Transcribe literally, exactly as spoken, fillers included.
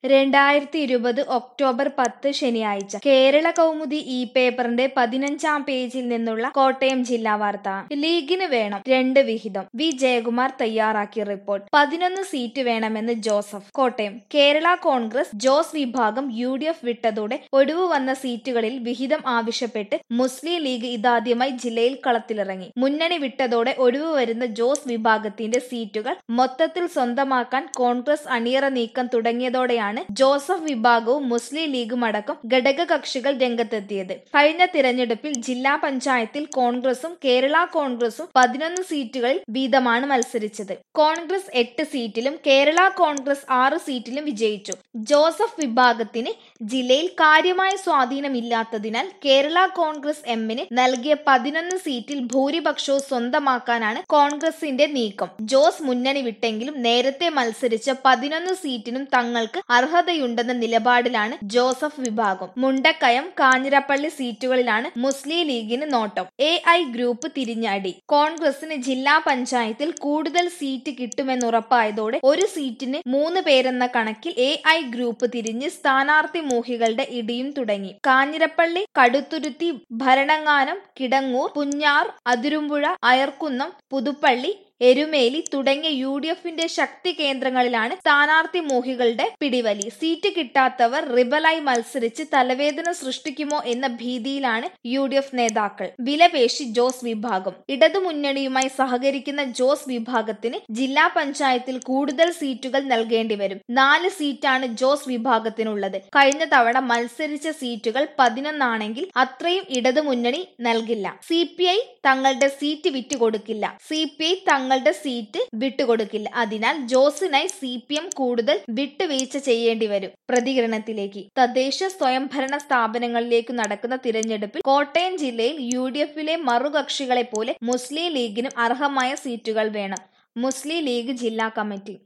രണ്ടായിരത്തി ഇരുപത് ഒക്ടോബർ പത്ത് ശനിയാഴ്ച കേരള കൗമുദി ഈ പേപ്പറിന്റെ പതിനഞ്ചാം പേജിൽ നിന്നുള്ള കോട്ടയം ജില്ലാ വാർത്ത. ലീഗിന് വേണം രണ്ട് വിഹിതം. വി ജയകുമാർ തയ്യാറാക്കിയ റിപ്പോർട്ട്. പതിനൊന്ന് സീറ്റ് വേണമെന്ന് ജോസഫ്. കോട്ടയം. കേരള കോൺഗ്രസ് ജോസ് വിഭാഗം യു ഡി എഫ് വിട്ടതോടെ ഒഴിവ് വന്ന സീറ്റുകളിൽ വിഹിതം ആവശ്യപ്പെട്ട് മുസ്ലിം ലീഗ് ഇതാദ്യമായി ജില്ലയിൽ കളത്തിലിറങ്ങി. മുന്നണി വിട്ടതോടെ ഒഴിവ് വരുന്ന ജോസ് വിഭാഗത്തിന്റെ സീറ്റുകൾ മൊത്തത്തിൽ സ്വന്തമാക്കാൻ കോൺഗ്രസ് അണിയറ നീക്കം തുടങ്ങിയതോടെയാണ് ജോസഫ് വിഭാഗവും മുസ്ലിം ലീഗും അടക്കം ഘടകകക്ഷികൾ രംഗത്തെത്തിയത്. കഴിഞ്ഞ തിരഞ്ഞെടുപ്പിൽ ജില്ലാ പഞ്ചായത്തിൽ കോൺഗ്രസും കേരള കോൺഗ്രസും പതിനൊന്ന് സീറ്റുകളിൽ വീതമാണ് മത്സരിച്ചത്. കോൺഗ്രസ് എട്ട് സീറ്റിലും കേരള കോൺഗ്രസ് ആറ് സീറ്റിലും വിജയിച്ചു. ജോസഫ് വിഭാഗത്തിന് ജില്ലയിൽ കാര്യമായ സ്വാധീനമില്ലാത്തതിനാൽ കേരള കോൺഗ്രസ് എമ്മിന് നൽകിയ പതിനൊന്ന് സീറ്റിൽ ഭൂരിപക്ഷവും സ്വന്തമാക്കാനാണ് കോൺഗ്രസിന്റെ നീക്കം. ജോസ് മുന്നണി വിട്ടെങ്കിലും നേരത്തെ മത്സരിച്ച പതിനൊന്ന് സീറ്റിനും തങ്ങൾക്ക് അർഹതയുണ്ടെന്ന നിലപാടിലാണ് ജോസഫ് വിഭാഗം. മുണ്ടക്കയം, കാഞ്ഞിരപ്പള്ളി സീറ്റുകളിലാണ് മുസ്ലിം ലീഗിന് നോട്ടം. എ ഐ ഗ്രൂപ്പ് തിരിഞ്ഞടി. കോൺഗ്രസിന് ജില്ലാ പഞ്ചായത്തിൽ കൂടുതൽ സീറ്റ് കിട്ടുമെന്നുറപ്പായതോടെ ഒരു സീറ്റിന് മൂന്ന് പേരെന്ന കണക്കിൽ എ ഐ ഗ്രൂപ്പ് തിരിഞ്ഞ് സ്ഥാനാർത്ഥി മോഹികളുടെ ഇടിയും തുടങ്ങി. കാഞ്ഞിരപ്പള്ളി, കടുത്തുരുത്തി, ഭരണങ്ങാനം, കിടങ്ങൂർ, പുഞ്ഞാർ, അതിരുമ്പുഴ, അയർക്കുന്നം, പുതുപ്പള്ളി, എരുമേലി തുടങ്ങിയ യു ഡി എഫിന്റെ ശക്തി കേന്ദ്രങ്ങളിലാണ് സ്ഥാനാർത്ഥി മോഹികളുടെ പിടിവലി. സീറ്റ് കിട്ടാത്തവർ റിബലായി മത്സരിച്ച് തലവേദന സൃഷ്ടിക്കുമോ എന്ന ഭീതിയിലാണ് യു ഡി എഫ് നേതാക്കൾ. വിലപേശി ജോസ് വിഭാഗം. ഇടതുമുന്നണിയുമായി സഹകരിക്കുന്ന ജോസ് വിഭാഗത്തിന് ജില്ലാ പഞ്ചായത്തിൽ കൂടുതൽ സീറ്റുകൾ നൽകേണ്ടി വരും. നാല് സീറ്റാണ് ജോസ് വിഭാഗത്തിനുള്ളത്. കഴിഞ്ഞ തവണ മത്സരിച്ച സീറ്റുകൾ പതിനൊന്നാണെങ്കിൽ അത്രയും ഇടതുമുന്നണി നൽകില്ല. സി പി ഐ തങ്ങളുടെ സീറ്റ് വിറ്റുകൊടുക്കില്ല. സി പി ഐ തങ്ങൾ ങ്ങളുടെ സീറ്റ് വിട്ടുകൊടുക്കില്ല. അതിനാൽ ജോസിനായി സി പി എം കൂടുതൽ വിട്ടുവീഴ്ച ചെയ്യേണ്ടി വരും. പ്രതികരണത്തിലേക്ക്. തദ്ദേശ സ്വയംഭരണ സ്ഥാപനങ്ങളിലേക്ക് നടക്കുന്ന തിരഞ്ഞെടുപ്പിൽ കോട്ടയം ജില്ലയിൽ യു ഡി എഫിലെ മറുകക്ഷികളെ പോലെ മുസ്ലിം ലീഗിനും അർഹമായ സീറ്റുകൾ വേണം. മുസ്ലിം ലീഗ് ജില്ലാ കമ്മിറ്റി.